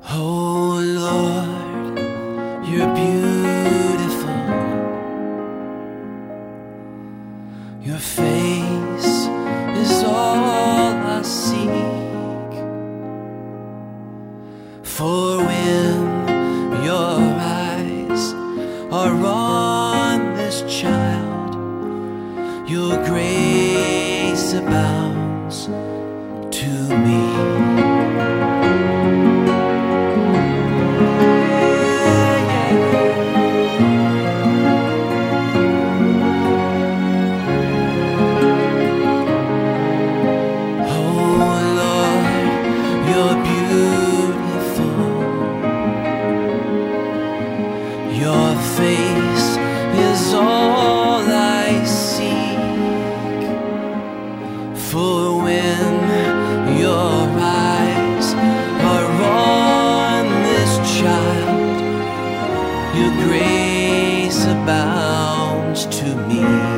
Oh Lord, you're beautiful. Your face is all I seek. For when your eyes are on this child, your grace abounds to me. Your face is all I seek. For when your eyes are on this child, your grace abounds to me.